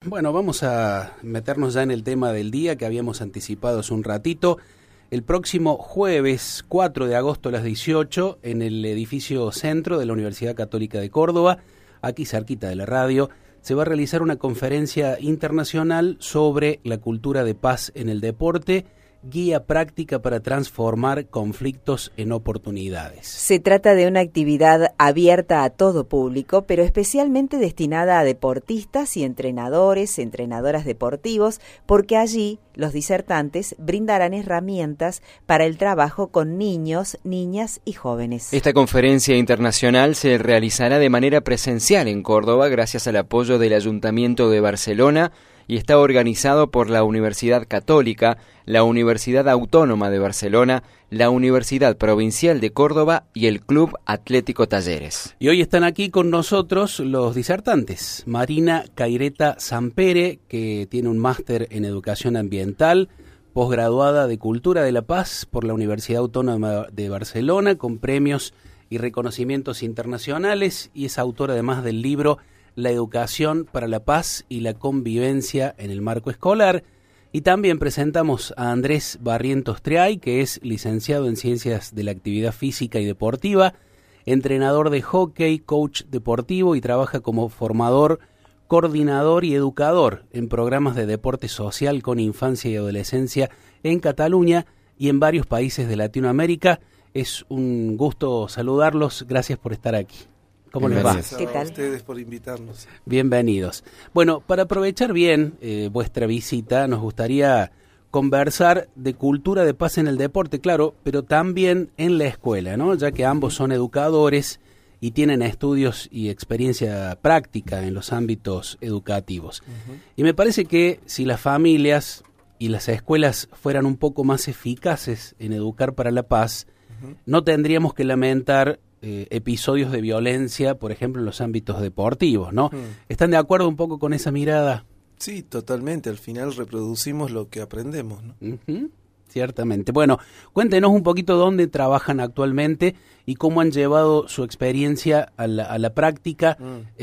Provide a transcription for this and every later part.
Bueno, vamos a meternos ya en el tema del día que habíamos anticipado hace un ratito. El próximo jueves 4 de agosto a las 18 en el edificio centro de la Universidad Católica de Córdoba, aquí cerquita de la radio, se va a realizar una conferencia internacional sobre la cultura de paz en el deporte, guía práctica para transformar conflictos en oportunidades. Se trata de una actividad abierta a todo público, pero especialmente destinada a deportistas y entrenadores, entrenadoras deportivos, porque allí los disertantes brindarán herramientas para el trabajo con niños, niñas y jóvenes. Esta conferencia internacional se realizará de manera presencial en Córdoba gracias al apoyo del Ayuntamiento de Barcelona y está organizado por la Universidad Católica, la Universidad Autónoma de Barcelona, la Universidad Provincial de Córdoba y el Club Atlético Talleres. Y hoy están aquí con nosotros los disertantes. Marina Caireta Sampere, que tiene un máster en Educación Ambiental, posgraduada de Cultura de la Paz por la Universidad Autónoma de Barcelona, con premios y reconocimientos internacionales, y es autora además del libro La educación para la paz y la convivencia en el marco escolar. Y también presentamos a Andrés Barrientos Triay, que es licenciado en Ciencias de la Actividad Física y Deportiva, entrenador de hockey, coach deportivo y trabaja como formador, coordinador y educador en programas de deporte social con infancia y adolescencia en Cataluña y en varios países de Latinoamérica. Es un gusto saludarlos. Gracias por estar aquí. ¿Cómo les va? ¿Qué tal? A ustedes por invitarnos. Bienvenidos. Bueno, para aprovechar bien vuestra visita, nos gustaría conversar de cultura de paz en el deporte, claro, pero también en la escuela, ¿no? Ya que ambos son educadores y tienen estudios y experiencia práctica en los ámbitos educativos. Y me parece que si las familias y las escuelas fueran un poco más eficaces en educar para la paz, no tendríamos que lamentar episodios de violencia, por ejemplo, en los ámbitos deportivos, ¿no? ¿Están de acuerdo un poco con esa mirada? Sí, totalmente. Al final reproducimos lo que aprendemos, ¿no? Ciertamente. Bueno, cuéntenos un poquito dónde trabajan actualmente y cómo han llevado su experiencia a la práctica,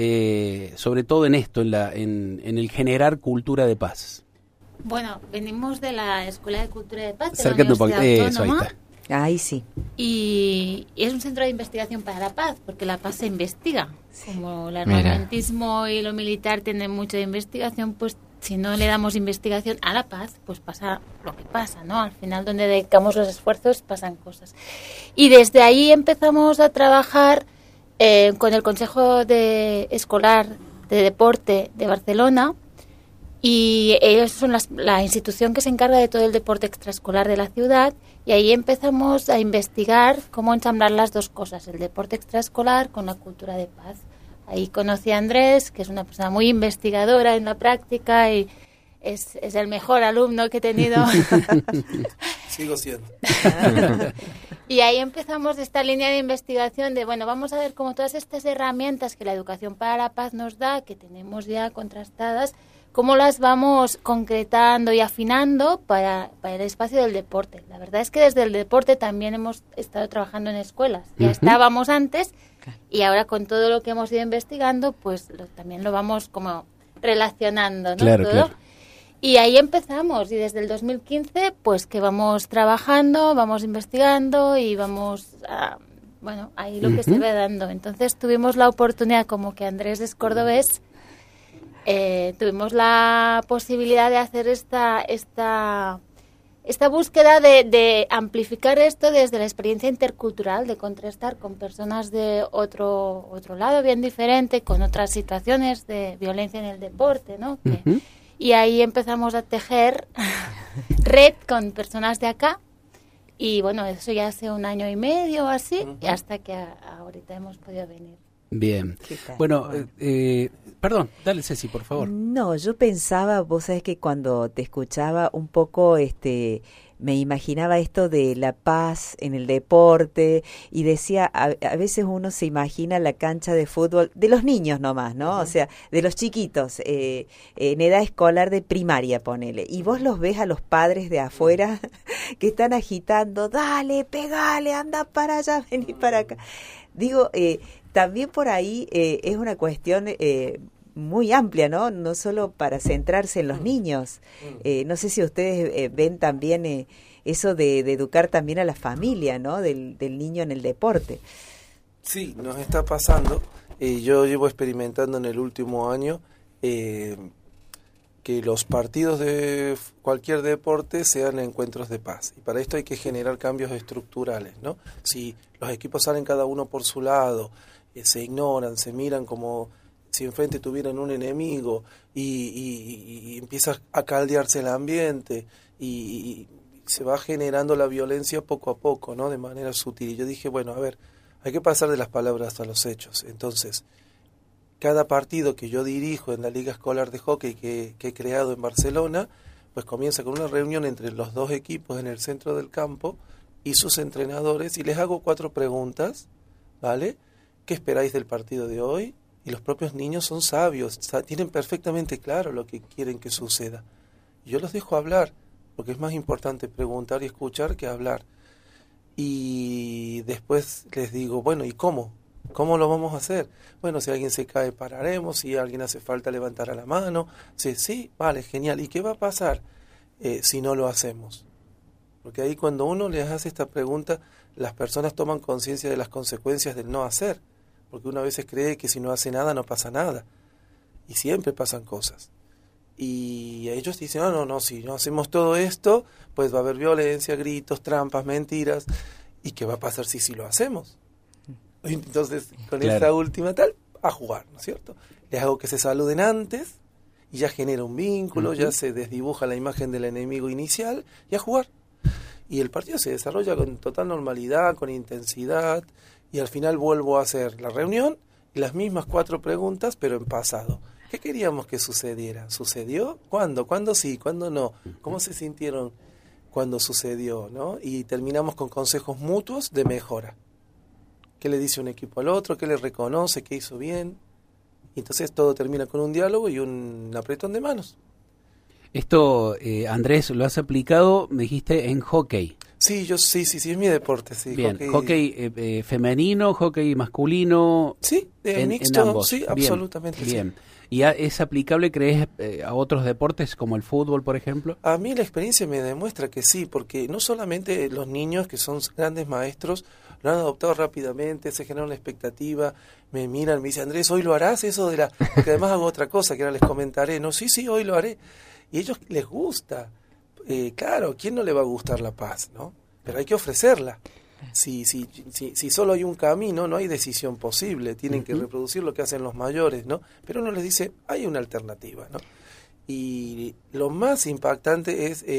sobre todo en esto, en el generar cultura de paz. Bueno, venimos de la Escuela de Cultura de Paz de Acércate la un poquito. Universidad Eso, ahí Autónoma. está. Ahí sí. Y es un centro de investigación para la paz, porque la paz se investiga. Como el Mira. armamentismo y lo militar tienen mucho de investigación, pues si no le damos investigación a la paz, pues pasa lo que pasa, ¿no? Al final, donde dedicamos los esfuerzos, pasan cosas. Y desde ahí empezamos a trabajar con el Consejo Escolar de Deporte de Barcelona, y ellos son la institución que se encarga de todo el deporte extraescolar de la ciudad, y ahí empezamos a investigar cómo ensamblar las dos cosas, el deporte extraescolar con la cultura de paz. Ahí conocí a Andrés, que es una persona muy investigadora en la práctica y es el mejor alumno que he tenido. Sigo siendo. Y ahí empezamos esta línea de investigación de, bueno, vamos a ver cómo todas estas herramientas que la educación para la paz nos da, que tenemos ya contrastadas, cómo las vamos concretando y afinando para el espacio del deporte. La verdad es que desde el deporte también hemos estado trabajando en escuelas. Ya estábamos antes y ahora con todo lo que hemos ido investigando, pues también lo vamos como relacionando, ¿no? Claro, todo. claro. Y ahí empezamos, y desde el 2015, pues que vamos trabajando, vamos investigando y vamos bueno, ahí lo que se ve dando. Entonces tuvimos la oportunidad, como que Andrés es cordobés, tuvimos la posibilidad de hacer esta búsqueda de amplificar esto desde la experiencia intercultural, de contrastar con personas de otro lado bien diferente, con otras situaciones de violencia en el deporte, ¿no? Y ahí empezamos a tejer red con personas de acá. Y bueno, eso ya hace 1 año y medio o así, y hasta que ahorita hemos podido venir. Bien. Bueno, perdón, dale Ceci, por favor. No, yo pensaba, vos sabés que cuando te escuchaba un poco, me imaginaba esto de la paz en el deporte y decía, a veces uno se imagina la cancha de fútbol de los niños nomás, ¿no? O sea, de los chiquitos, en edad escolar de primaria, ponele. Y vos los ves a los padres de afuera que están agitando, dale, pegale, anda para allá, vení para acá. Digo, también por ahí es una cuestión muy amplia, ¿no? No solo para centrarse en los niños. No sé si ustedes ven también eso de educar también a la familia, ¿no? Del niño en el deporte. Sí, nos está pasando. Yo llevo experimentando en el último año que los partidos de cualquier deporte sean encuentros de paz. Y para esto hay que generar cambios estructurales, ¿no? Si los equipos salen cada uno por su lado, se ignoran, se miran como si enfrente tuvieran un enemigo y empieza a caldearse el ambiente y se va generando la violencia poco a poco, ¿no? De manera sutil. Y yo dije, bueno, a ver, hay que pasar de las palabras a los hechos. Entonces, cada partido que yo dirijo en la Liga Escolar de Hockey que he creado en Barcelona, pues comienza con una reunión entre los dos equipos en el centro del campo y sus entrenadores, y les hago 4 preguntas, ¿vale? ¿Qué esperáis del partido de hoy? Y los propios niños son sabios, tienen perfectamente claro lo que quieren que suceda. Y yo los dejo hablar, porque es más importante preguntar y escuchar que hablar. Y después les digo, bueno, ¿y cómo? ¿Cómo lo vamos a hacer? Bueno, si alguien se cae, pararemos. Si alguien hace falta, levantará la mano. Sí, vale, genial. ¿Y qué va a pasar si no lo hacemos? Porque ahí cuando uno les hace esta pregunta, las personas toman conciencia de las consecuencias del no hacer. Porque uno a veces cree que si no hace nada, no pasa nada. Y siempre pasan cosas. Y ellos dicen, no, si no hacemos todo esto, pues va a haber violencia, gritos, trampas, mentiras. ¿Y qué va a pasar si lo hacemos? Entonces, con esta última a jugar, ¿no es cierto? Les hago que se saluden antes y ya genera un vínculo, ya se desdibuja la imagen del enemigo inicial y a jugar. Y el partido se desarrolla con total normalidad, con intensidad, y al final vuelvo a hacer la reunión y las mismas 4 preguntas, pero en pasado. ¿Qué queríamos que sucediera? ¿Sucedió? ¿Cuándo? ¿Cuándo sí? ¿Cuándo no? ¿Cómo se sintieron cuando sucedió? ¿No? Y terminamos con consejos mutuos de mejora. ¿Qué le dice un equipo al otro? ¿Qué le reconoce? ¿Qué hizo bien? Y entonces todo termina con un diálogo y un apretón de manos. Esto, Andrés, lo has aplicado, me dijiste, en hockey. Sí, sí, es mi deporte, sí. Bien, hockey femenino, hockey masculino. Sí, mixto, en ambos. Sí, bien, absolutamente. Bien. ¿Y es aplicable, crees, a otros deportes como el fútbol, por ejemplo? A mí la experiencia me demuestra que sí, porque no solamente los niños, que son grandes maestros, lo han adoptado rápidamente, se genera una expectativa, me miran, me dicen, Andrés, ¿hoy lo harás eso de la...? Porque además hago otra cosa que ahora les comentaré. No, sí, hoy lo haré. Y a ellos les gusta. Claro, ¿quién no le va a gustar la paz, no? Pero hay que ofrecerla. Si solo hay un camino, no hay decisión posible. Tienen que reproducir lo que hacen los mayores, ¿no? Pero uno les dice, hay una alternativa, ¿no? Y lo más impactante es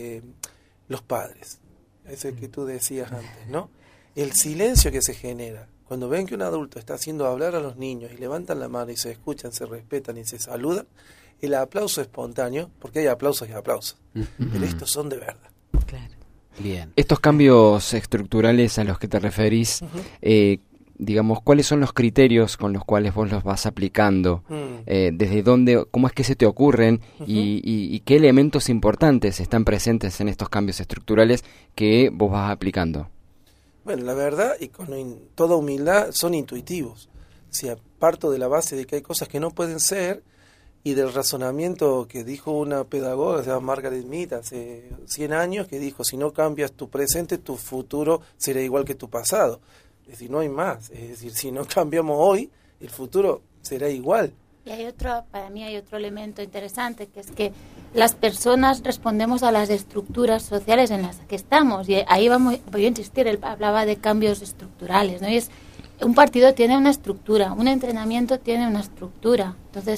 los padres. Ese que tú decías antes, ¿no? El silencio que se genera. Cuando ven que un adulto está haciendo hablar a los niños y levantan la mano y se escuchan, se respetan y se saludan, el aplauso espontáneo, porque hay aplausos y aplausos, pero estos son de verdad. Claro. Bien. Estos cambios estructurales a los que te referís, digamos, ¿cuáles son los criterios con los cuales vos los vas aplicando? ¿Desde dónde, cómo es que se te ocurren y qué elementos importantes están presentes en estos cambios estructurales que vos vas aplicando? Bueno, la verdad, y con toda humildad, son intuitivos. Si parto de la base de que hay cosas que no pueden ser, y del razonamiento que dijo una pedagoga, se llama Margaret Mead, hace 100 años, que dijo, si no cambias tu presente, tu futuro será igual que tu pasado. Es decir, no hay más. Es decir, si no cambiamos hoy, el futuro será igual. Y para mí hay otro elemento interesante, que es que las personas respondemos a las estructuras sociales en las que estamos. Y ahí voy a insistir, él hablaba de cambios estructurales, ¿no? Y un partido tiene una estructura, un entrenamiento tiene una estructura. Entonces,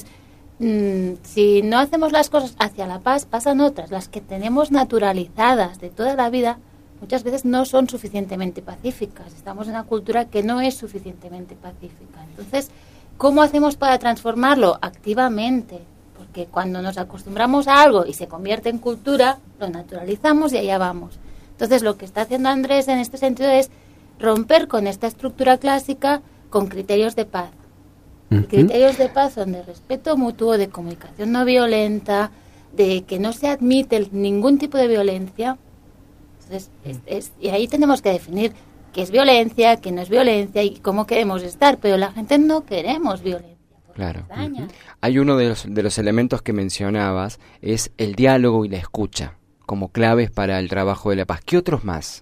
si no hacemos las cosas hacia la paz, pasan otras. Las que tenemos naturalizadas de toda la vida, muchas veces no son suficientemente pacíficas. Estamos en una cultura que no es suficientemente pacífica. Entonces, ¿cómo hacemos para transformarlo? Activamente. Porque cuando nos acostumbramos a algo y se convierte en cultura, lo naturalizamos y allá vamos. Entonces, lo que está haciendo Andrés en este sentido es romper con esta estructura clásica con criterios de paz. Criterios de paz son de respeto mutuo, de comunicación no violenta, de que no se admite ningún tipo de violencia. Entonces, y ahí tenemos que definir qué es violencia, qué no es violencia y cómo queremos estar. Pero la gente no queremos violencia, por Claro. daña. Hay uno de los elementos que mencionabas, es el diálogo y la escucha, como claves para el trabajo de la paz. ¿Qué otros más?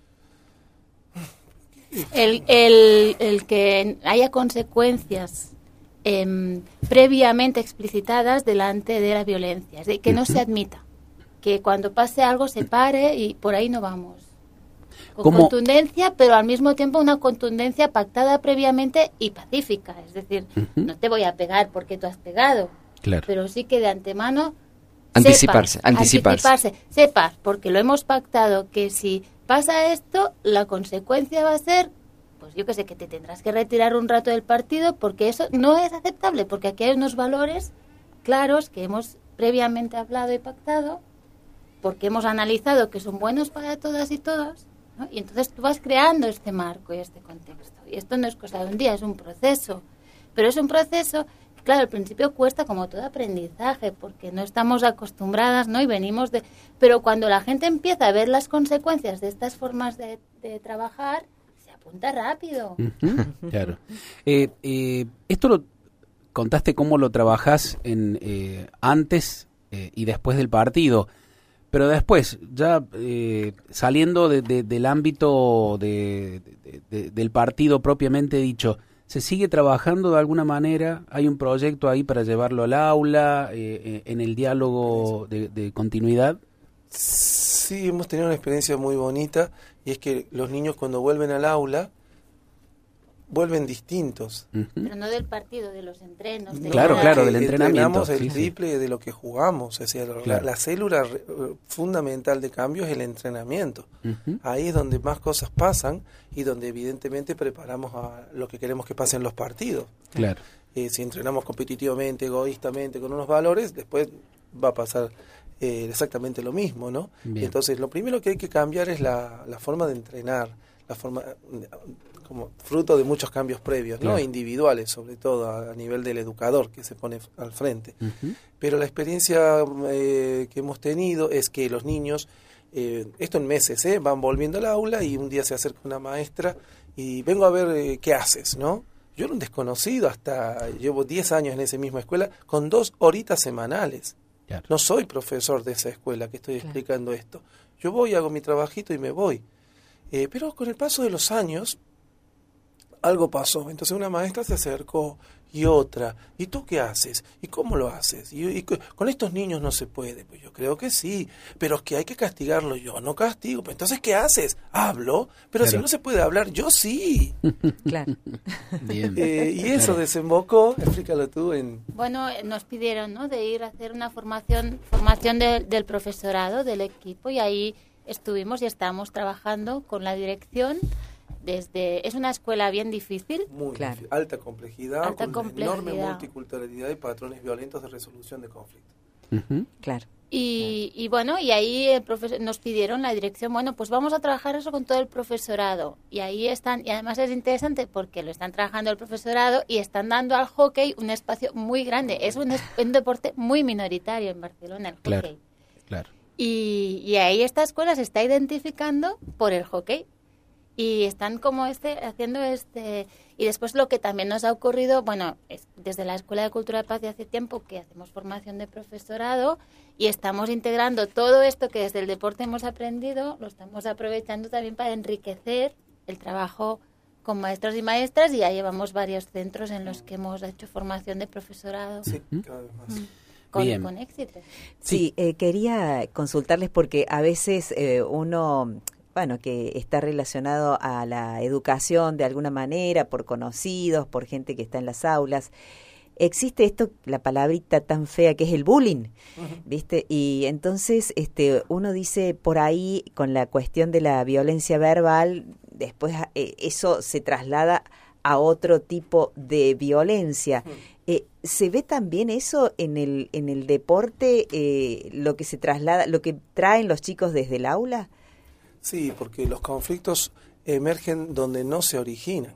El que haya consecuencias previamente explicitadas delante de la violencia, es decir, que no se admita, que cuando pase algo se pare y por ahí no vamos. Con contundencia, pero al mismo tiempo una contundencia pactada previamente y pacífica, es decir, no te voy a pegar porque tú has pegado, Claro. pero sí que de antemano Anticiparse. sepas, porque lo hemos pactado, que si pasa esto, la consecuencia va a ser, pues yo que sé, que te tendrás que retirar un rato del partido, porque eso no es aceptable, porque aquí hay unos valores claros que hemos previamente hablado y pactado, porque hemos analizado que son buenos para todas y todos, ¿no? Y entonces tú vas creando este marco y este contexto. Y esto no es cosa de un día, es un proceso. Pero es un proceso que, claro, al principio cuesta como todo aprendizaje, porque no estamos acostumbradas, ¿no? Y venimos de... Pero cuando la gente empieza a ver las consecuencias de estas formas de trabajar, se apunta rápido. Claro. Esto lo contaste cómo lo trabajás antes y después del partido. Pero después, ya saliendo del ámbito del partido propiamente dicho, ¿se sigue trabajando de alguna manera? ¿Hay un proyecto ahí para llevarlo al aula, en el diálogo de continuidad? Sí, hemos tenido una experiencia muy bonita, y es que los niños cuando vuelven al aula vuelven distintos. Pero no del partido, de los entrenos. Claro, del entrenamiento. Entrenamos el triple de lo que jugamos. Es decir, claro. la célula fundamental de cambio es el entrenamiento. Ahí es donde más cosas pasan y donde evidentemente preparamos a lo que queremos que pasen los partidos. Claro. Si entrenamos competitivamente, egoístamente, con unos valores, después va a pasar exactamente lo mismo, ¿no? Bien. Entonces, lo primero que hay que cambiar es la forma de entrenar, la forma... como fruto de muchos cambios previos, ¿no? Claro. Individuales, sobre todo a nivel del educador que se pone al frente. Pero la experiencia que hemos tenido es que los niños, esto en meses, van volviendo al aula y un día se acerca una maestra y vengo a ver qué haces, ¿no? Yo era un desconocido, llevo 10 años en esa misma escuela, con 2 horitas semanales. Claro. No soy profesor de esa escuela que estoy explicando esto. Yo voy, hago mi trabajito y me voy. Pero con el paso de los años, algo pasó. Entonces una maestra se acercó y otra. ¿Y tú qué haces? ¿Y cómo lo haces? ¿Y con estos niños no se puede? Pues yo creo que sí. Pero es que hay que castigarlo. Yo no castigo. Pues entonces, ¿qué haces? Hablo. Pero claro. si no se puede hablar, yo sí. Claro. Bien. Y eso desembocó, explícalo tú, en... Bueno, nos pidieron, ¿no?, de ir a hacer una formación del profesorado, del equipo, y ahí estuvimos y estamos trabajando con la dirección. Es una escuela bien difícil. Muy claro. difícil, alta complejidad, con complejidad. Una enorme multiculturalidad y patrones violentos de resolución de conflictos. Claro. Y bueno, y ahí el nos pidieron la dirección, bueno, pues vamos a trabajar eso con todo el profesorado. Y ahí están, y además es interesante porque lo están trabajando el profesorado y están dando al hockey un espacio muy grande. Es un deporte muy minoritario en Barcelona, el hockey. Claro. Y ahí esta escuela se está identificando por el hockey. Y están como haciendo y después lo que también nos ha ocurrido, bueno, es desde la Escuela de Cultura de Paz de hace tiempo que hacemos formación de profesorado y estamos integrando todo esto que desde el deporte hemos aprendido, lo estamos aprovechando también para enriquecer el trabajo con maestros y maestras, y ya llevamos varios centros en los que hemos hecho formación de profesorado. Sí, cada vez más. Con éxito. Sí, quería consultarles porque a veces uno... bueno, que está relacionado a la educación de alguna manera, por conocidos, por gente que está en las aulas. Existe esto, la palabrita tan fea que es el bullying, ¿viste? Y entonces uno dice por ahí, con la cuestión de la violencia verbal, después eso se traslada a otro tipo de violencia. ¿Se ve también eso en el deporte, lo que se traslada, lo que traen los chicos desde el aula? Sí, porque los conflictos emergen donde no se originan.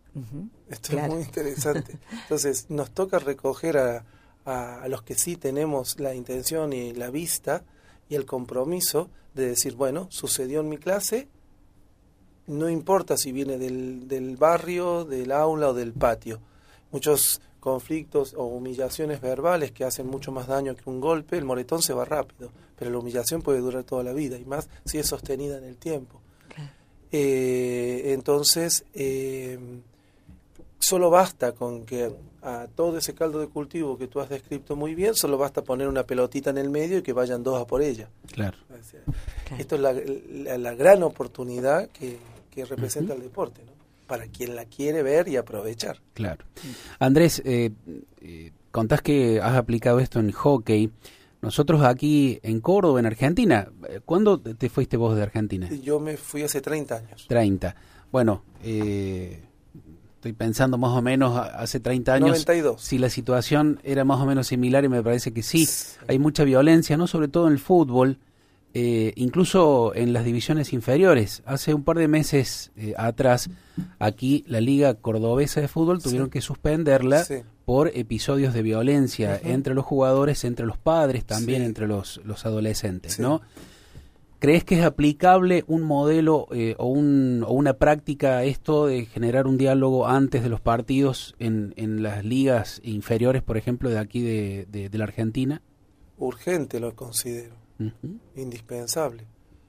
Esto es muy interesante. Entonces, nos toca recoger a los que sí tenemos la intención y la vista y el compromiso de decir, bueno, sucedió en mi clase, no importa si viene del barrio, del aula o del patio. Muchos conflictos o humillaciones verbales que hacen mucho más daño que un golpe, el moretón se va rápido, pero la humillación puede durar toda la vida, y más si es sostenida en el tiempo. Claro. Entonces, solo basta con que a todo ese caldo de cultivo que tú has descrito muy bien, solo basta poner una pelotita en el medio y que vayan dos a por ella. Claro. O sea, esto es la gran oportunidad que representa el deporte, ¿no? Para quien la quiere ver y aprovechar. Claro. Andrés, contás que has aplicado esto en hockey. Nosotros aquí en Córdoba, en Argentina, ¿cuándo te fuiste vos de Argentina? Yo me fui hace 30 años. 30. Bueno, estoy pensando más o menos hace 30 años 92. Si la situación era más o menos similar, y me parece que sí. Hay mucha violencia, no sobre todo en el fútbol, incluso en las divisiones inferiores. Hace un par de meses atrás, aquí la Liga Cordobesa de Fútbol tuvieron que suspenderla por episodios de violencia entre los jugadores, entre los padres, también entre los adolescentes, ¿no? ¿Crees que es aplicable un modelo o una práctica a esto de generar un diálogo antes de los partidos en las ligas inferiores, por ejemplo, de aquí de la Argentina? Urgente lo considero. Indispensable.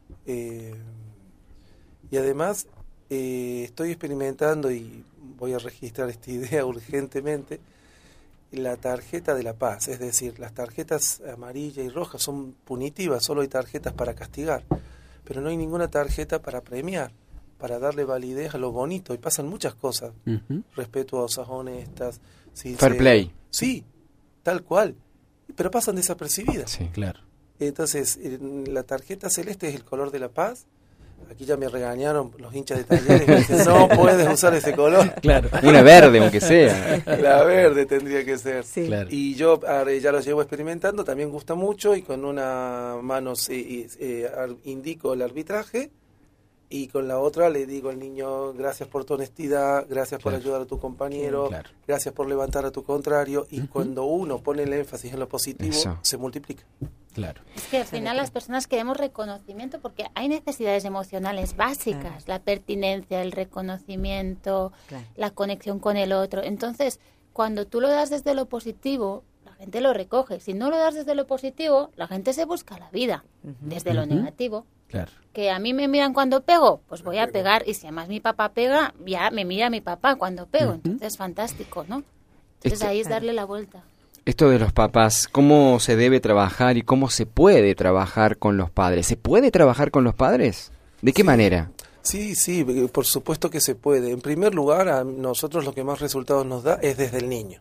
Y además estoy experimentando, y voy a registrar esta idea urgentemente, la tarjeta de la paz. Es decir, las tarjetas amarilla y roja son punitivas, solo hay tarjetas para castigar, pero no hay ninguna tarjeta para premiar, para darle validez a lo bonito, y pasan muchas cosas respetuosas, honestas, fair play. Sí, tal cual, pero pasan desapercibidas. Sí, claro. Entonces, la tarjeta celeste es el color de la paz. Aquí ya me regañaron los hinchas de Talleres, me dicen, no puedes usar ese color. Claro. Una verde, aunque sea. La verde tendría que ser. Sí. Claro. Y yo ya lo llevo experimentando, también gusta mucho, y con una mano indico el arbitraje, y con la otra le digo al niño, gracias por tu honestidad, gracias por ayudar a tu compañero, gracias por levantar a tu contrario, y cuando uno pone el énfasis en lo positivo, se multiplica. Claro. Es que al final las personas queremos reconocimiento porque hay necesidades emocionales básicas, la pertinencia, el reconocimiento, la conexión con el otro. Entonces, cuando tú lo das desde lo positivo, la gente lo recoge. Si no lo das desde lo positivo, la gente se busca la vida desde lo negativo. Claro. Que a mí me miran cuando pego, pues voy a pegar. Y si además mi papá pega, ya me mira mi papá cuando pego. Entonces, fantástico, ¿no? Entonces ahí es darle la vuelta. Esto de los papás, ¿cómo se debe trabajar y cómo se puede trabajar con los padres? ¿Se puede trabajar con los padres? ¿De qué manera? Sí, por supuesto que se puede. En primer lugar, a nosotros lo que más resultados nos da es desde el niño.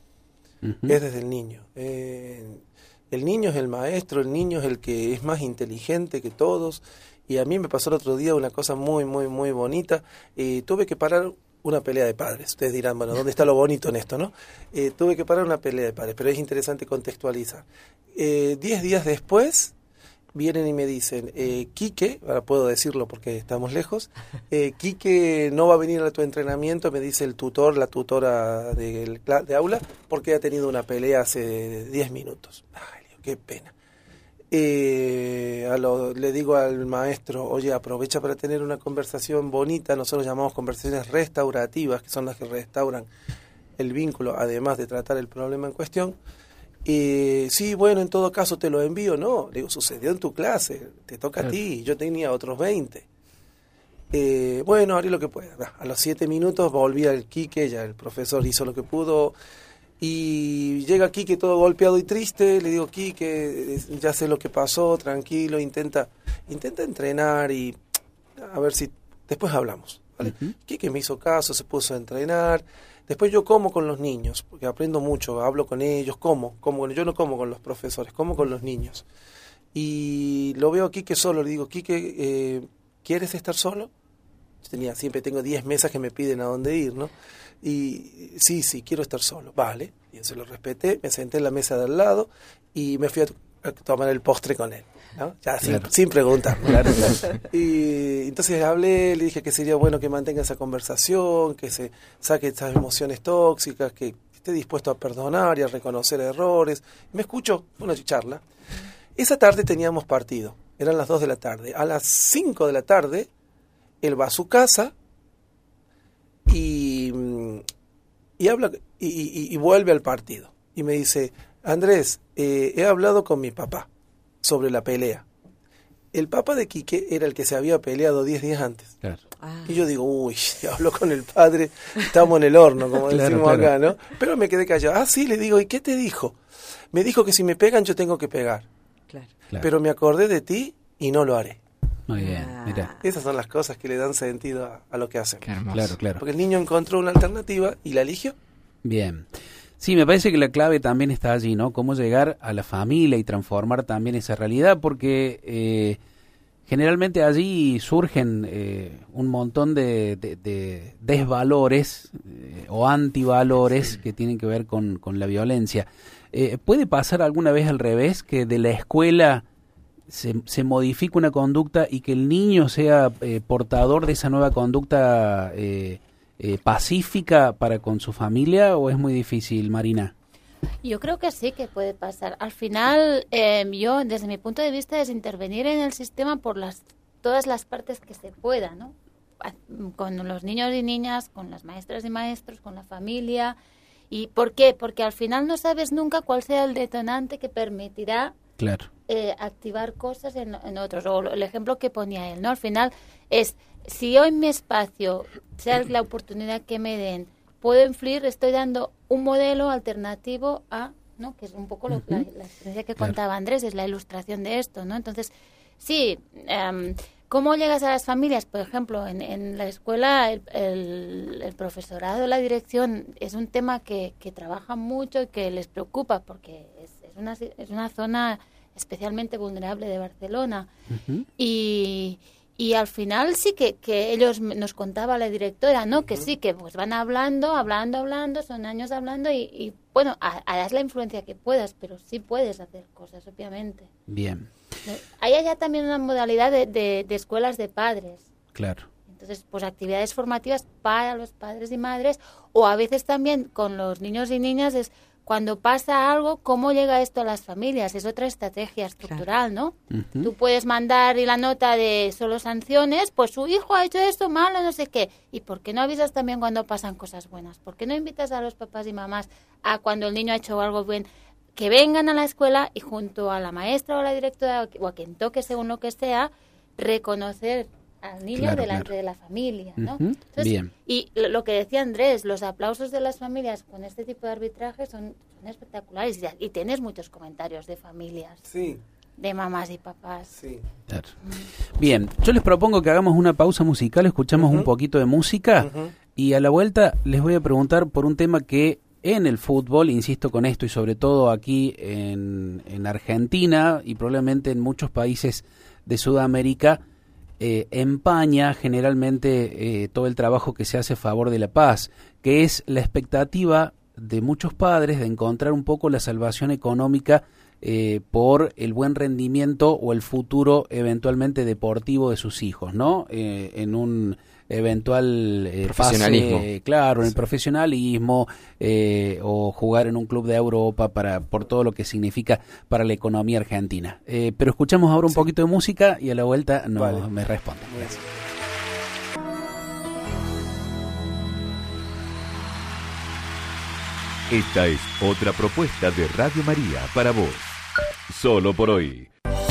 Es desde el niño. El niño es el maestro, el niño es el que es más inteligente que todos. Y a mí me pasó el otro día una cosa muy, muy, muy bonita. Tuve que parar una pelea de padres. Ustedes dirán, bueno, ¿dónde está lo bonito en esto, no? Tuve que parar una pelea de padres, pero es interesante contextualizar. 10 días después vienen y me dicen, Quique, ahora puedo decirlo porque estamos lejos, Quique no va a venir a tu entrenamiento, me dice el tutor, la tutora de aula, porque ha tenido una pelea hace 10 minutos. Ay, Dios, qué pena. Le digo al maestro, oye, aprovecha para tener una conversación bonita. Nosotros llamamos conversaciones restaurativas, que son las que restauran el vínculo, además de tratar el problema en cuestión. Sí, bueno, en todo caso te lo envío. No, le digo, sucedió en tu clase, te toca a ti, yo tenía otros 20. Bueno, haré lo que pueda. A los 7 minutos volví al Quique, ya el profesor hizo lo que pudo. Y llega Quique todo golpeado y triste. Le digo, Quique, ya sé lo que pasó, tranquilo, intenta entrenar y a ver si después hablamos, ¿vale? Quique me hizo caso, se puso a entrenar. Después yo como con los niños, porque aprendo mucho, hablo con ellos, como yo no como con los profesores, como con los niños. Y lo veo a Quique solo, le digo, Quique, ¿quieres estar solo? Siempre tengo 10 mesas que me piden a dónde ir, ¿no? Y sí, quiero estar solo. Vale, y se lo respeté, me senté en la mesa de al lado y me fui a tomar el postre con él, ¿no? Ya sin preguntar. Claro. Y entonces hablé, le dije que sería bueno que mantenga esa conversación, que se saque esas emociones tóxicas, que esté dispuesto a perdonar y a reconocer errores. Me escuchó, una charla. Esa tarde teníamos partido, eran las 2 de la tarde. A las 5 de la tarde, él va a su casa y habla, y vuelve al partido. Y me dice, Andrés, he hablado con mi papá sobre la pelea. El papá de Quique era el que se había peleado 10 días antes. Claro. Y yo digo, uy, hablo con el padre, estamos en el horno, como decimos acá, ¿no? Pero me quedé callado. Ah, sí, le digo, ¿y qué te dijo? Me dijo que si me pegan yo tengo que pegar. Claro. Pero me acordé de ti y no lo haré. Muy bien, mira. Esas son las cosas que le dan sentido a lo que hacen. Claro. Porque el niño encontró una alternativa y la eligió. Bien. Sí, me parece que la clave también está allí, ¿no? Cómo llegar a la familia y transformar también esa realidad, porque generalmente allí surgen un montón de desvalores o antivalores que tienen que ver con la violencia. ¿Puede pasar alguna vez al revés, que de la escuela se modifique una conducta y que el niño sea portador de esa nueva conducta pacífica para con su familia, o es muy difícil, Marina? Yo creo que sí que puede pasar. Al final, yo, desde mi punto de vista, es intervenir en el sistema por todas las partes que se pueda, ¿no? Con los niños y niñas, con las maestras y maestros, con la familia. ¿Y por qué? Porque al final no sabes nunca cuál sea el detonante que permitirá activar cosas en otros. O el ejemplo que ponía él, ¿no? Al final es, si yo en mi espacio, sea la oportunidad que me den, puedo influir, estoy dando un modelo alternativo a, ¿no? Que es un poco la experiencia que contaba Andrés, es la ilustración de esto, ¿no? Entonces, sí, ¿cómo llegas a las familias? Por ejemplo, en la escuela el profesorado, la dirección, es un tema que trabaja mucho y que les preocupa porque es una zona especialmente vulnerable de Barcelona. Y al final sí que ellos, nos contaba la directora, ¿no? Que sí, que pues van hablando, son años hablando y bueno, harás la influencia que puedas, pero sí puedes hacer cosas, obviamente. Bien. Hay allá también una modalidad de escuelas de padres. Claro. Entonces, pues actividades formativas para los padres y madres, o a veces también con los niños y niñas es cuando pasa algo, ¿cómo llega esto a las familias? Es otra estrategia estructural, ¿no? Tú puedes mandar y la nota de solo sanciones, pues su hijo ha hecho esto malo, no sé qué. ¿Y por qué no avisas también cuando pasan cosas buenas? ¿Por qué no invitas a los papás y mamás a cuando el niño ha hecho algo bien, que vengan a la escuela y junto a la maestra o a la directora o a quien toque según lo que sea, reconocer al niño delante de la familia, ¿no? Entonces, bien. Y lo que decía Andrés, los aplausos de las familias con este tipo de arbitraje son espectaculares y tienes muchos comentarios de familias, de mamás y papás. Sí. Claro. Bien, yo les propongo que hagamos una pausa musical, escuchamos un poquito de música y a la vuelta les voy a preguntar por un tema que en el fútbol, insisto con esto, y sobre todo aquí en Argentina y probablemente en muchos países de Sudamérica, empaña generalmente todo el trabajo que se hace a favor de la paz, que es la expectativa de muchos padres de encontrar un poco la salvación económica por el buen rendimiento o el futuro eventualmente deportivo de sus hijos, ¿no? En un eventual profesionalismo. Pase, claro, en el profesionalismo o jugar en un club de Europa por todo lo que significa para la economía argentina. Pero escuchamos ahora un poquito de música y a la vuelta me responden. Gracias. Esta es otra propuesta de Radio María para vos. Solo por hoy.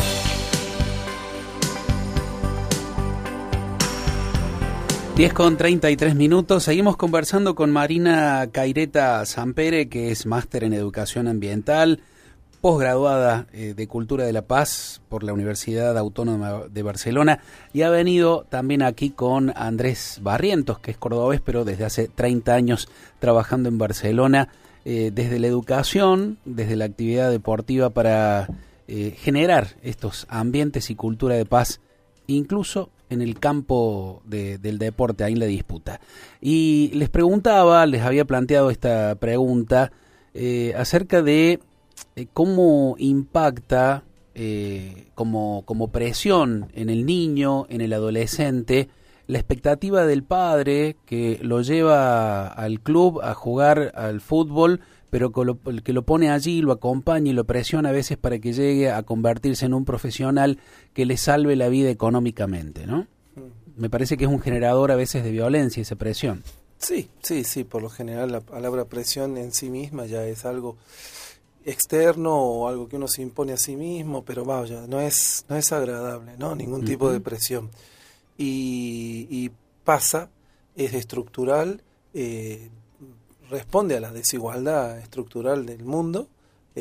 Con 33 minutos, seguimos conversando con Marina Caireta Sampere, que es máster en Educación Ambiental, posgraduada de Cultura de la Paz por la Universidad Autónoma de Barcelona, y ha venido también aquí con Andrés Barrientos, que es cordobés, pero desde hace 30 años trabajando en Barcelona, desde la educación, desde la actividad deportiva para generar estos ambientes y cultura de paz, incluso en el campo del deporte, ahí en la disputa. Y les había planteado esta pregunta acerca de cómo impacta como presión en el niño, en el adolescente, la expectativa del padre que lo lleva al club a jugar al fútbol, pero que lo pone allí, lo acompaña y lo presiona a veces para que llegue a convertirse en un profesional que le salve la vida económicamente, ¿no? Me parece que es un generador a veces de violencia esa presión. Sí, por lo general la palabra presión en sí misma ya es algo externo o algo que uno se impone a sí mismo, pero vaya, no es agradable, ¿no? Ningún tipo de presión. Y pasa, es estructural, responde a la desigualdad estructural del mundo,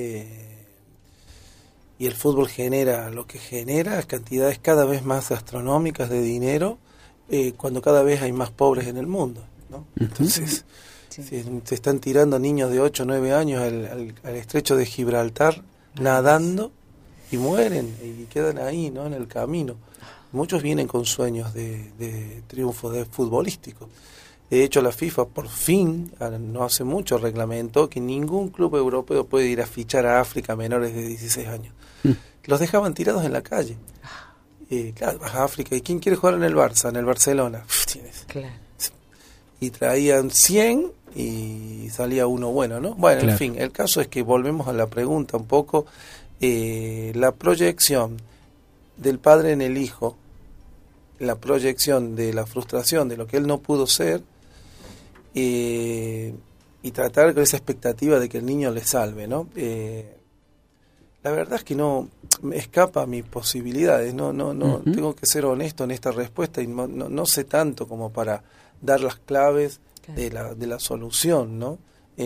y el fútbol genera lo que genera, cantidades cada vez más astronómicas de dinero, cuando cada vez hay más pobres en el mundo, ¿no? Entonces, se están tirando niños de 8 o 9 años al estrecho de Gibraltar, nadando, y mueren, y quedan ahí, ¿no? En el camino. Muchos vienen con sueños de triunfo futbolístico. De hecho, la FIFA por fin, no hace mucho, reglamentó que ningún club europeo puede ir a fichar a África menores de 16 años. Los dejaban tirados en la calle. Claro, vas a África, ¿y quién quiere jugar en el Barça, en el Barcelona? Claro. Y traían 100 y salía uno bueno, ¿no? Bueno, claro. En fin, el caso es que volvemos a la pregunta un poco, la proyección del padre en el hijo, la proyección de la frustración de lo que él no pudo ser, y tratar con esa expectativa de que el niño le salve, ¿no? La verdad es que no me escapa a mis posibilidades, no tengo que ser honesto en esta respuesta, y no sé tanto como para dar las claves de la solución, ¿no?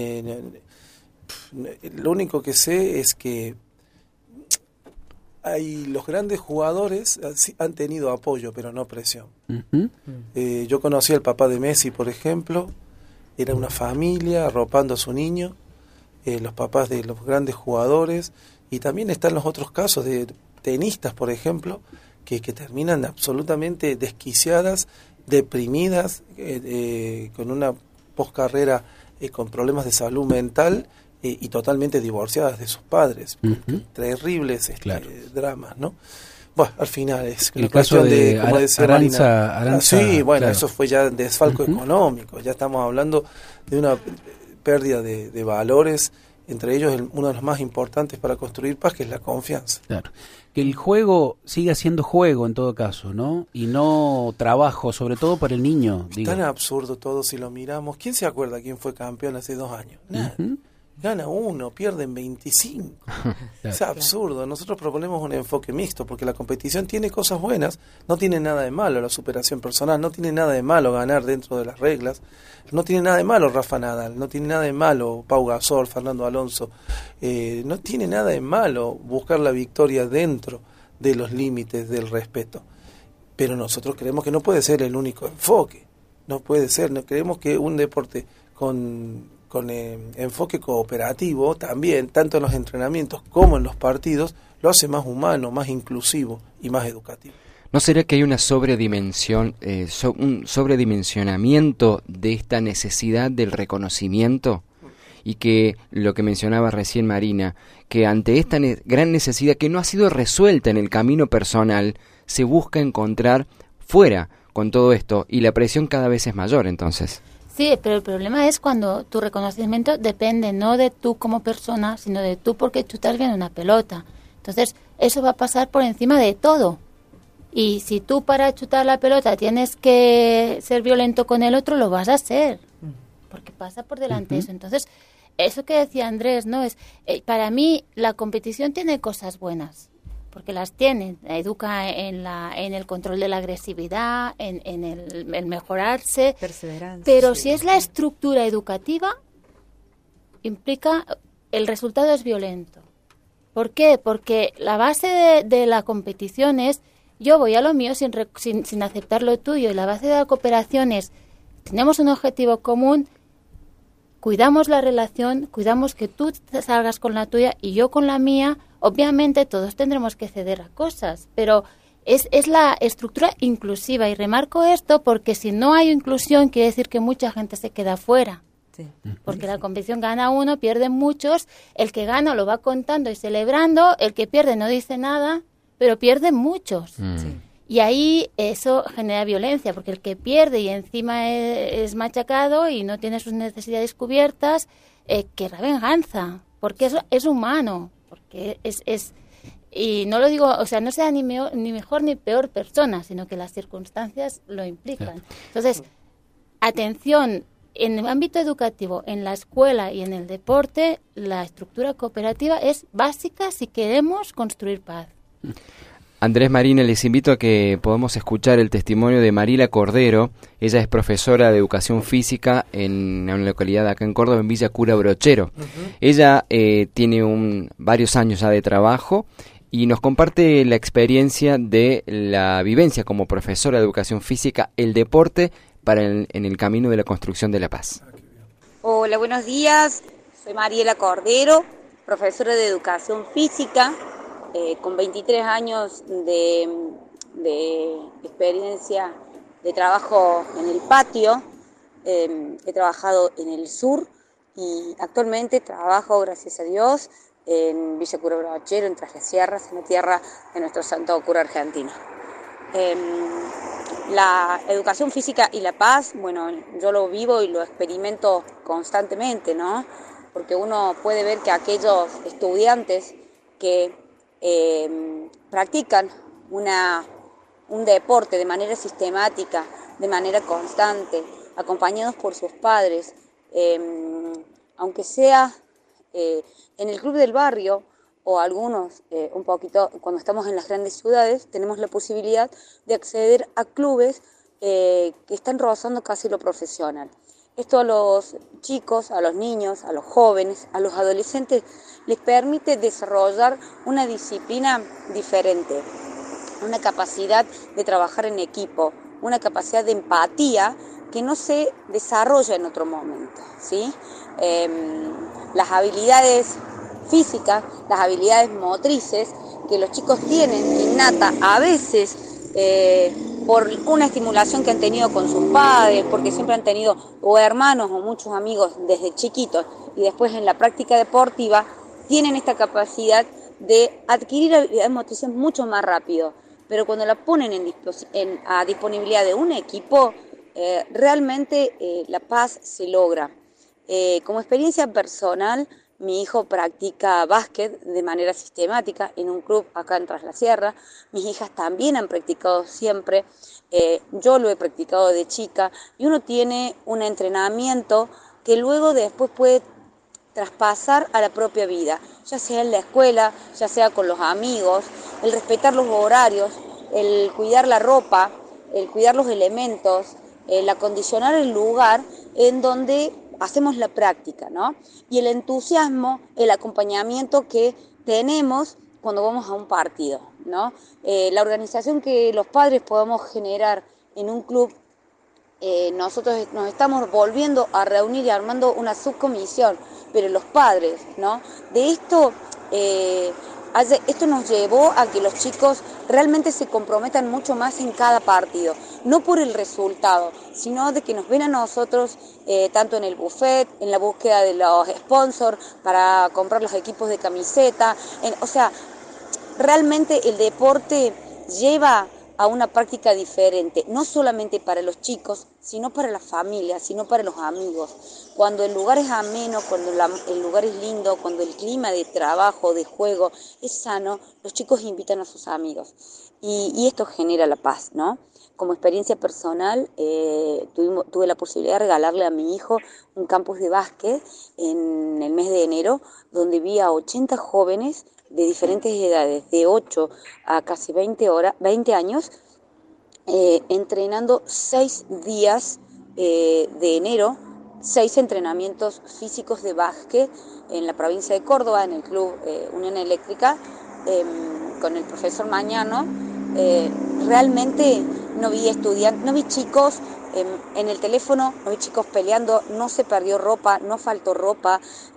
Lo único que sé es que los grandes jugadores han tenido apoyo, pero no presión. Yo conocí al papá de Messi, por ejemplo, era una familia arropando a su niño, los papás de los grandes jugadores, y también están los otros casos de tenistas, por ejemplo, que terminan absolutamente desquiciadas, deprimidas, con una poscarrera con problemas de salud mental, y totalmente divorciadas de sus padres. Terribles dramas, ¿no? Bueno, al final es el caso de como decía Arantxa, Marina. Sí, bueno, claro. eso fue ya desfalco económico. Ya estamos hablando de una pérdida de valores, entre ellos uno de los más importantes para construir paz, que es la confianza. Claro. Que el juego siga siendo juego en todo caso, ¿no? Y no trabajo, sobre todo para el niño. Es tan absurdo todo si lo miramos. ¿Quién se acuerda quién fue campeón hace 2 años? Nada. Gana 1, pierden 25. Es absurdo. Nosotros proponemos un enfoque mixto, porque la competición tiene cosas buenas, no tiene nada de malo la superación personal, no tiene nada de malo ganar dentro de las reglas, no tiene nada de malo Rafa Nadal, no tiene nada de malo Pau Gasol, Fernando Alonso, no tiene nada de malo buscar la victoria dentro de los límites del respeto. Pero nosotros creemos que no puede ser el único enfoque, no puede ser, no creemos que un deporte con enfoque cooperativo también, tanto en los entrenamientos como en los partidos, lo hace más humano, más inclusivo y más educativo. ¿No será que hay una sobredimensión, un sobredimensionamiento de esta necesidad del reconocimiento? Y que lo que mencionaba recién Marina, que ante esta gran necesidad que no ha sido resuelta en el camino personal, se busca encontrar fuera con todo esto, y la presión cada vez es mayor entonces. Sí, pero el problema es cuando tu reconocimiento depende no de tú como persona, sino de tú porque chutas bien una pelota. Entonces, eso va a pasar por encima de todo. Y si tú para chutar la pelota tienes que ser violento con el otro, lo vas a hacer. Porque pasa por delante eso. Entonces, eso que decía Andrés, ¿no? Para mí, la competición tiene cosas buenas. Porque las tiene, educa en el control de la agresividad, en el mejorarse. Perseverancia. Pero si es la estructura educativa, implica, el resultado es violento. ¿Por qué? Porque la base de la competición es, yo voy a lo mío sin aceptar lo tuyo, y la base de la cooperación es, tenemos un objetivo común, cuidamos la relación, cuidamos que tú salgas con la tuya y yo con la mía. Obviamente todos tendremos que ceder a cosas, pero es la estructura inclusiva, y remarco esto porque si no hay inclusión quiere decir que mucha gente se queda fuera. Sí. Porque la competición gana uno, pierden muchos, el que gana lo va contando y celebrando, el que pierde no dice nada, pero pierden muchos. Sí. Y ahí eso genera violencia, porque el que pierde y encima es machacado y no tiene sus necesidades cubiertas, querrá venganza, porque eso es humano, porque es y no lo digo, o sea, no sea ni mejor ni peor persona, sino que las circunstancias lo implican. Entonces, atención en el ámbito educativo, en la escuela y en el deporte, la estructura cooperativa es básica si queremos construir paz. Andrés, Marina, les invito a que podamos escuchar el testimonio de Marila Cordero. Ella es profesora de educación física en una localidad acá en Córdoba, en Villa Cura Brochero. Ella tiene varios años ya de trabajo y nos comparte la experiencia de la vivencia como profesora de educación física, el deporte en el camino de la construcción de la paz. Hola, buenos días. Soy Mariela Cordero, profesora de educación física. Con 23 años de experiencia de trabajo en el patio, he trabajado en el sur y actualmente trabajo, gracias a Dios, en Villa Cura Brochero, en Tras las Sierras, en la tierra de nuestro santo cura argentino. La educación física y la paz, bueno, yo lo vivo y lo experimento constantemente, ¿no? Porque uno puede ver que aquellos estudiantes que practican un deporte de manera sistemática, de manera constante, acompañados por sus padres, aunque sea en el club del barrio o algunos un poquito, cuando estamos en las grandes ciudades, tenemos la posibilidad de acceder a clubes que están rozando casi lo profesional. Esto a los chicos, a los niños, a los jóvenes, a los adolescentes les permite desarrollar una disciplina diferente, una capacidad de trabajar en equipo, una capacidad de empatía que no se desarrolla en otro momento, ¿sí? Las habilidades físicas, las habilidades motrices que los chicos tienen innata a veces por una estimulación que han tenido con sus padres, porque siempre han tenido o hermanos o muchos amigos desde chiquitos y después en la práctica deportiva tienen esta capacidad de adquirir habilidades motrices mucho más rápido, pero cuando la ponen a disponibilidad de un equipo, realmente la paz se logra. Como experiencia personal, mi hijo practica básquet de manera sistemática en un club acá en Tras la Sierra. Mis hijas también han practicado siempre. Yo lo he practicado de chica. Y uno tiene un entrenamiento que luego después puede traspasar a la propia vida, ya sea en la escuela, ya sea con los amigos, el respetar los horarios, el cuidar la ropa, el cuidar los elementos, el acondicionar el lugar en donde hacemos la práctica, ¿no? Y el entusiasmo, el acompañamiento que tenemos cuando vamos a un partido, ¿no? La organización que los padres podamos generar en un club, nosotros nos estamos volviendo a reunir y armando una subcomisión, pero los padres, ¿no? De esto, esto nos llevó a que los chicos realmente se comprometan mucho más en cada partido, no por el resultado, sino de que nos ven a nosotros tanto en el buffet, en la búsqueda de los sponsors para comprar los equipos de camiseta, o sea, realmente el deporte lleva a una práctica diferente, no solamente para los chicos, sino para la familia, sino para los amigos. Cuando el lugar es ameno, cuando el lugar es lindo, cuando el clima de trabajo, de juego es sano, los chicos invitan a sus amigos. Y esto genera la paz, ¿no? Como experiencia personal, tuve la posibilidad de regalarle a mi hijo un campus de básquet en el mes de enero, donde vi a 80 jóvenes de diferentes edades, de 8 a casi 20 años, entrenando 6 días de enero, 6 entrenamientos físicos de básquet en la provincia de Córdoba, en el Club Unión Eléctrica, con el profesor Mañano. Realmente no vi estudiantes, no vi chicos en el teléfono, no vi chicos peleando, no se perdió ropa, no faltó ropa,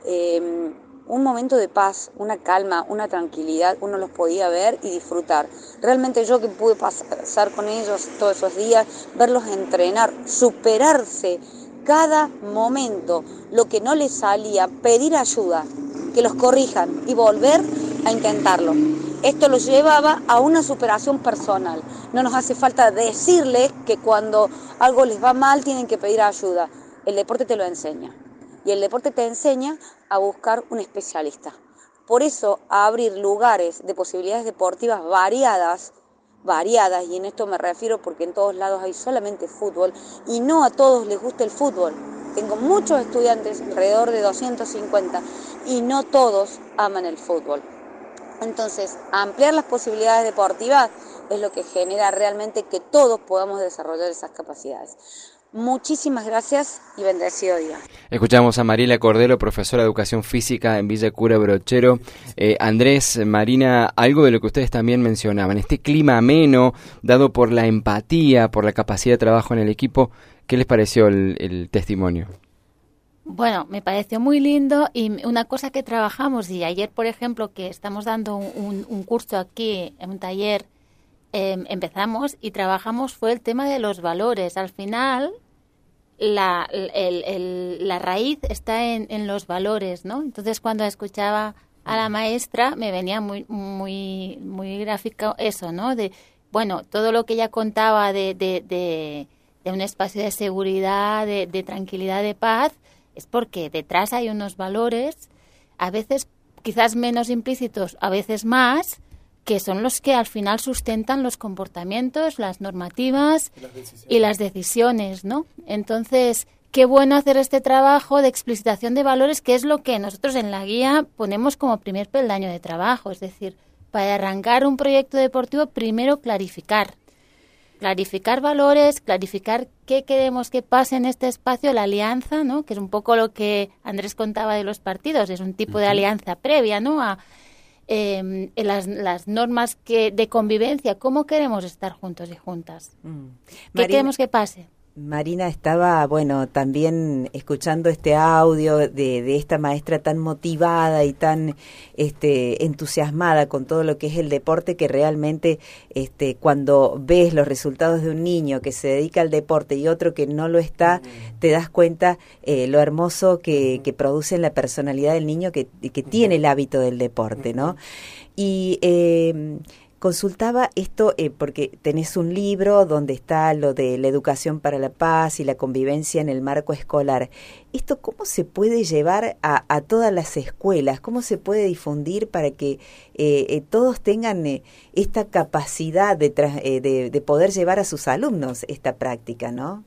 un momento de paz, una calma, una tranquilidad, uno los podía ver y disfrutar. Realmente yo que pude pasar con ellos todos esos días, verlos entrenar, superarse cada momento, lo que no les salía, pedir ayuda, que los corrijan y volver a intentarlo. Esto los llevaba a una superación personal. No nos hace falta decirles que cuando algo les va mal tienen que pedir ayuda. El deporte te lo enseña. Y el deporte te enseña a buscar un especialista. Por eso, a abrir lugares de posibilidades deportivas variadas, y en esto me refiero porque en todos lados hay solamente fútbol, y no a todos les gusta el fútbol. Tengo muchos estudiantes, alrededor de 250, y no todos aman el fútbol. Entonces, ampliar las posibilidades deportivas es lo que genera realmente que todos podamos desarrollar esas capacidades. Muchísimas gracias y bendecido día. Escuchamos a Mariela Cordero, profesora de Educación Física en Villa Cura Brochero. Andrés, Marina, algo de lo que ustedes también mencionaban, este clima ameno, dado por la empatía, por la capacidad de trabajo en el equipo, ¿qué les pareció el testimonio? Bueno, me pareció muy lindo y una cosa que trabajamos, y ayer, por ejemplo, que estamos dando un curso aquí, en un taller, empezamos y trabajamos fue el tema de los valores. Al final, la raíz está en los valores, ¿no? Entonces, cuando escuchaba a la maestra, me venía muy gráfico eso, ¿no? De, bueno, todo lo que ella contaba de un espacio de seguridad, de tranquilidad, de paz, es porque detrás hay unos valores, a veces quizás menos implícitos, a veces más, que son los que al final sustentan los comportamientos, las normativas y las decisiones, ¿no? Entonces, qué bueno hacer este trabajo de explicitación de valores, que es lo que nosotros en la guía ponemos como primer peldaño de trabajo. Es decir, para arrancar un proyecto deportivo, primero clarificar valores, clarificar qué queremos que pase en este espacio, la alianza, ¿no? Que es un poco lo que Andrés contaba de los partidos, es un tipo de alianza previa, ¿no? A las normas de convivencia, cómo queremos estar juntos y juntas, qué queremos que pase. Marina, estaba, también escuchando este audio de esta maestra tan motivada y tan entusiasmada con todo lo que es el deporte, que realmente cuando ves los resultados de un niño que se dedica al deporte y otro que no lo está, te das cuenta lo hermoso que produce en la personalidad del niño que tiene el hábito del deporte, ¿no? Y consultaba esto porque tenés un libro donde está lo de la educación para la paz y la convivencia en el marco escolar. ¿Esto cómo se puede llevar a todas las escuelas? ¿Cómo se puede difundir para que todos tengan esta capacidad de poder llevar a sus alumnos esta práctica, ¿no?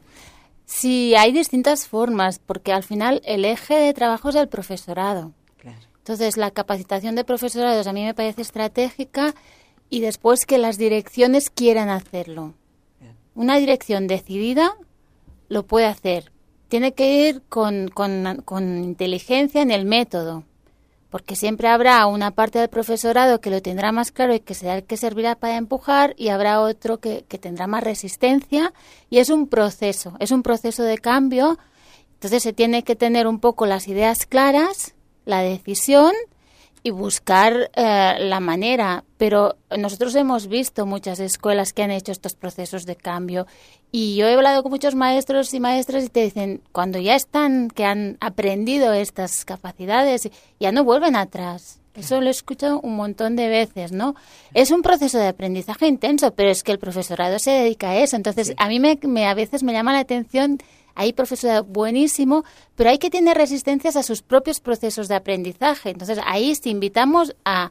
Sí, hay distintas formas, porque al final el eje de trabajo es el profesorado. Claro. Entonces, la capacitación de profesorados a mí me parece estratégica. Y después que las direcciones quieran hacerlo. Una dirección decidida lo puede hacer. Tiene que ir con inteligencia en el método, porque siempre habrá una parte del profesorado que lo tendrá más claro y que será el que servirá para empujar, y habrá otro que tendrá más resistencia, y es un proceso de cambio. Entonces se tiene que tener un poco las ideas claras, la decisión, y buscar la manera, pero nosotros hemos visto muchas escuelas que han hecho estos procesos de cambio, y yo he hablado con muchos maestros y maestras y te dicen, cuando ya están, que han aprendido estas capacidades, ya no vuelven atrás. Eso lo he escuchado un montón de veces, ¿no? Es un proceso de aprendizaje intenso, pero es que el profesorado se dedica a eso. Entonces, sí. A mí a veces me llama la atención. Hay profesorado buenísimo, pero hay que tener resistencias a sus propios procesos de aprendizaje. Entonces, ahí te invitamos a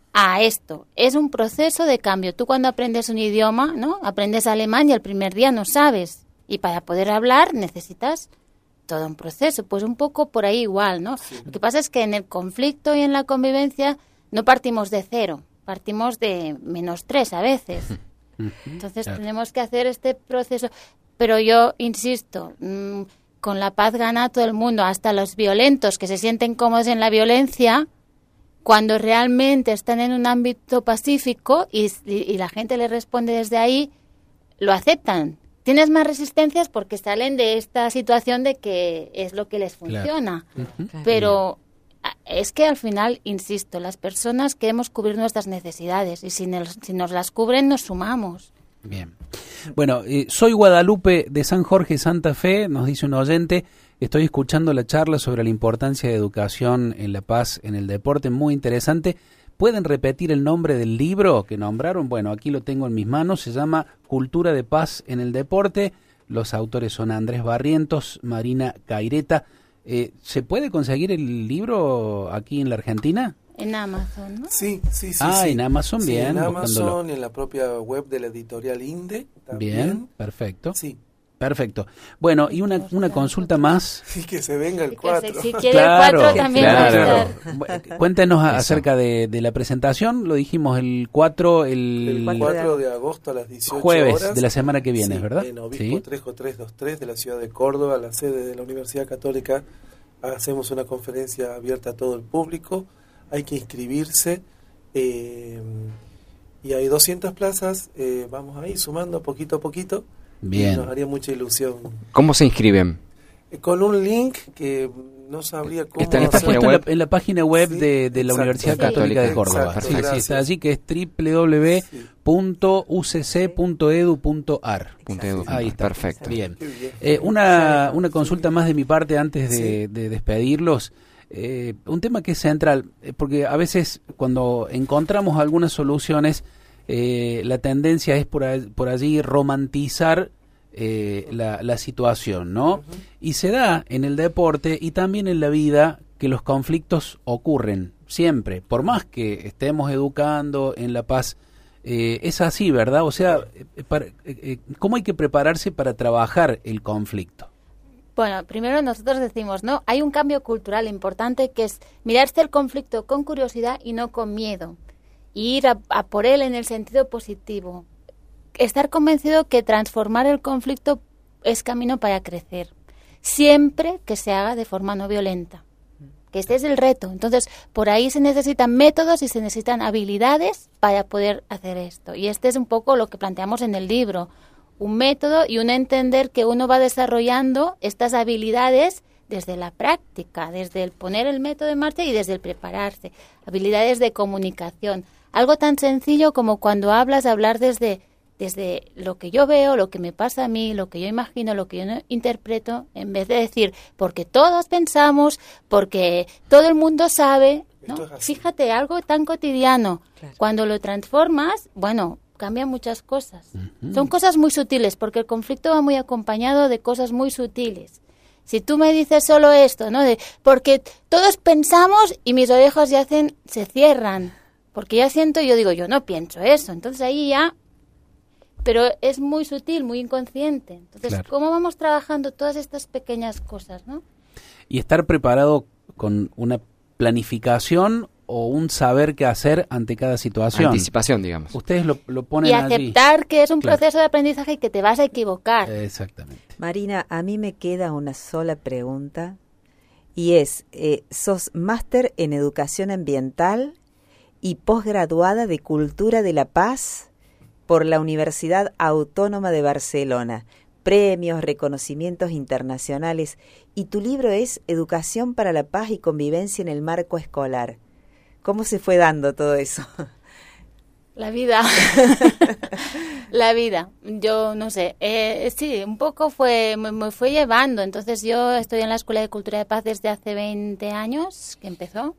esto. Es un proceso de cambio. Tú cuando aprendes un idioma, ¿no? Aprendes alemán y el primer día no sabes. Y para poder hablar necesitas todo un proceso. Pues un poco por ahí igual, ¿no? Sí. Lo que pasa es que en el conflicto y en la convivencia no partimos de 0, partimos de -3 a veces. Entonces, tenemos que hacer este proceso. Pero yo insisto, con la paz gana todo el mundo, hasta los violentos que se sienten cómodos en la violencia, cuando realmente están en un ámbito pacífico y la gente les responde desde ahí, lo aceptan. Tienes más resistencias porque salen de esta situación de que es lo que les funciona. Claro. Pero es que al final, insisto, las personas queremos cubrir nuestras necesidades y si nos las cubren, nos sumamos. Bien. Bueno, soy Guadalupe de San Jorge, Santa Fe, nos dice un oyente, estoy escuchando la charla sobre la importancia de educación en la paz en el deporte, muy interesante. ¿Pueden repetir el nombre del libro que nombraron? Bueno, aquí lo tengo en mis manos, se llama Cultura de Paz en el Deporte, los autores son Andrés Barrientos, Marina Caireta. ¿Se puede conseguir el libro aquí en la Argentina? En Amazon, ¿no? Sí. En Amazon, bien. En Amazon, en la propia web de la editorial INDE también. Bien, perfecto. Sí. Perfecto. Bueno, y una consulta más. Y que se venga el 4. Si quiere el 4 también va a estar. Cuéntenos acerca de la presentación. Lo dijimos el 4, el 4 de agosto a las 18 jueves horas. De la semana que viene, Sí, ¿verdad? En Obispo Trejo 323 de la ciudad de Córdoba, la sede de la Universidad Católica. Hacemos una conferencia abierta a todo el público. Hay que inscribirse. Y hay 200 plazas. Vamos a ir sumando poquito a poquito. Bien. Nos haría mucha ilusión. ¿Cómo se inscriben? Con un link que no sabría cómo Está en la Está página puesto web. en la página web Sí, de la exacto. Universidad Sí. Católica de Sí, Córdoba. exacto, Sí, sí, gracias. está allí, que es www.ucc.edu.ar. Ahí está. Perfecto. Bien. Qué bien. Una consulta más de mi parte antes de despedirlos. Un tema que es central, porque a veces cuando encontramos algunas soluciones, la tendencia es por allí romantizar la situación, ¿no? Ujú. Y se da en el deporte y también en la vida que los conflictos ocurren siempre, por más que estemos educando en la paz. Es así, ¿verdad? O sea, ¿cómo hay que prepararse para trabajar el conflicto? Bueno, primero nosotros decimos, ¿no? Hay un cambio cultural importante que es mirarse el conflicto con curiosidad y no con miedo. Y ir a por él en el sentido positivo. Estar convencido que transformar el conflicto es camino para crecer. Siempre que se haga de forma no violenta. Que este es el reto. Entonces, por ahí se necesitan métodos y se necesitan habilidades para poder hacer esto. Y este es un poco lo que planteamos en el libro. Un método y un entender que uno va desarrollando estas habilidades desde la práctica, desde el poner el método en marcha y desde el prepararse. Habilidades de comunicación. Algo tan sencillo como cuando hablar desde lo que yo veo, lo que me pasa a mí, lo que yo imagino, lo que yo no interpreto, en vez de decir, porque todos pensamos, porque todo el mundo sabe, ¿no? Esto es así. Fíjate, algo tan cotidiano. Claro. Cuando lo transformas, bueno, cambian muchas cosas. Son cosas muy sutiles, porque el conflicto va muy acompañado de cosas muy sutiles. Si tú me dices solo esto, ¿no? Porque todos pensamos y mis orejas ya se cierran. Porque ya siento, yo digo, yo no pienso eso. Entonces ahí ya... Pero es muy sutil, muy inconsciente. Entonces, Claro. ¿cómo vamos trabajando todas estas pequeñas cosas, no? Y estar preparado con una planificación o un saber qué hacer ante cada situación. Anticipación, digamos. Ustedes lo ponen Y allí. aceptar que es un Claro. proceso de aprendizaje y que te vas a equivocar. Exactamente. Marina, a mí me queda una sola pregunta y es, sos máster en educación ambiental y posgraduada de Cultura de la Paz por la Universidad Autónoma de Barcelona. Premios, reconocimientos internacionales. Y tu libro es Educación para la Paz y Convivencia en el Marco Escolar. ¿Cómo se fue dando todo eso? La vida. La vida. Yo no sé. Sí, un poco me fue llevando. Entonces yo estoy en la Escuela de Cultura de Paz desde hace 20 años que empezó.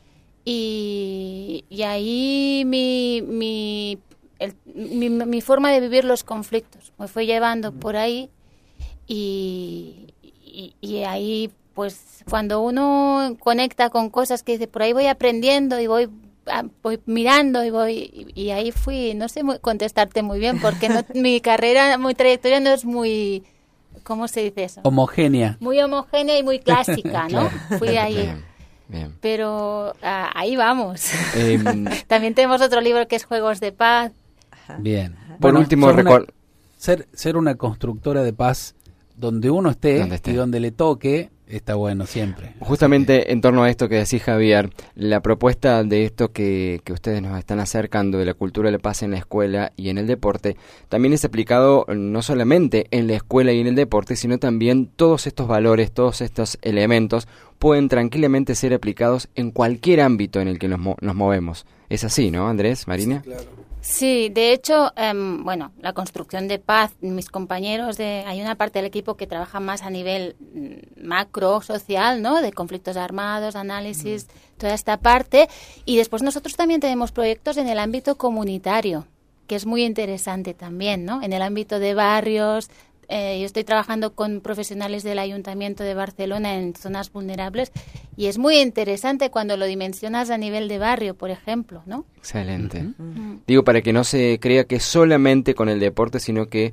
Y ahí mi forma de vivir los conflictos me fue llevando por ahí y ahí pues cuando uno conecta con cosas que dice por ahí voy aprendiendo y voy mirando y ahí fui, no sé contestarte muy bien porque mi carrera, mi trayectoria no es muy, ¿cómo se dice eso? Homogénea. Muy homogénea y muy clásica, ¿no? Claro. Fui ahí. Bien. Pero ahí vamos. Em, También tenemos otro libro que es Juegos de Paz. Bien. Por último, ser una constructora de paz donde uno esté, y donde le toque, está bueno siempre. Justamente en torno a esto que decís, Javier, la propuesta de esto que ustedes nos están acercando de la cultura de la paz en la escuela y en el deporte, también es aplicado no solamente en la escuela y en el deporte, sino también todos estos valores, todos estos elementos pueden tranquilamente ser aplicados en cualquier ámbito en el que nos movemos. Es así, ¿no, Andrés, Marina? Sí, claro. Sí, de hecho, bueno, la construcción de paz, mis compañeros, hay una parte del equipo que trabaja más a nivel macro, social, ¿no? De conflictos armados, análisis, toda esta parte. Y después nosotros también tenemos proyectos en el ámbito comunitario, que es muy interesante también, ¿no? En el ámbito de barrios. Yo estoy trabajando con profesionales del Ayuntamiento de Barcelona en zonas vulnerables y es muy interesante cuando lo dimensionas a nivel de barrio, por ejemplo, ¿no? Excelente. Digo, para que no se crea que solamente con el deporte, sino que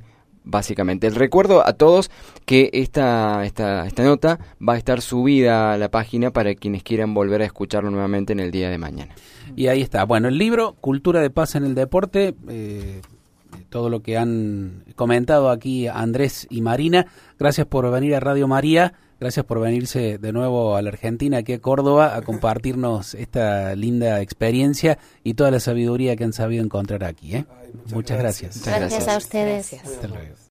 básicamente. El recuerdo a todos que esta nota va a estar subida a la página para quienes quieran volver a escucharlo nuevamente en el día de mañana. Y ahí está. Bueno, el libro, Cultura de Paz en el Deporte, todo lo que han comentado aquí Andrés y Marina. Gracias por venir a Radio María. Gracias por venirse de nuevo a la Argentina, aquí a Córdoba, a compartirnos esta linda experiencia y toda la sabiduría que han sabido encontrar aquí. Ay, Muchas gracias. Gracias a ustedes. Gracias. Hasta luego.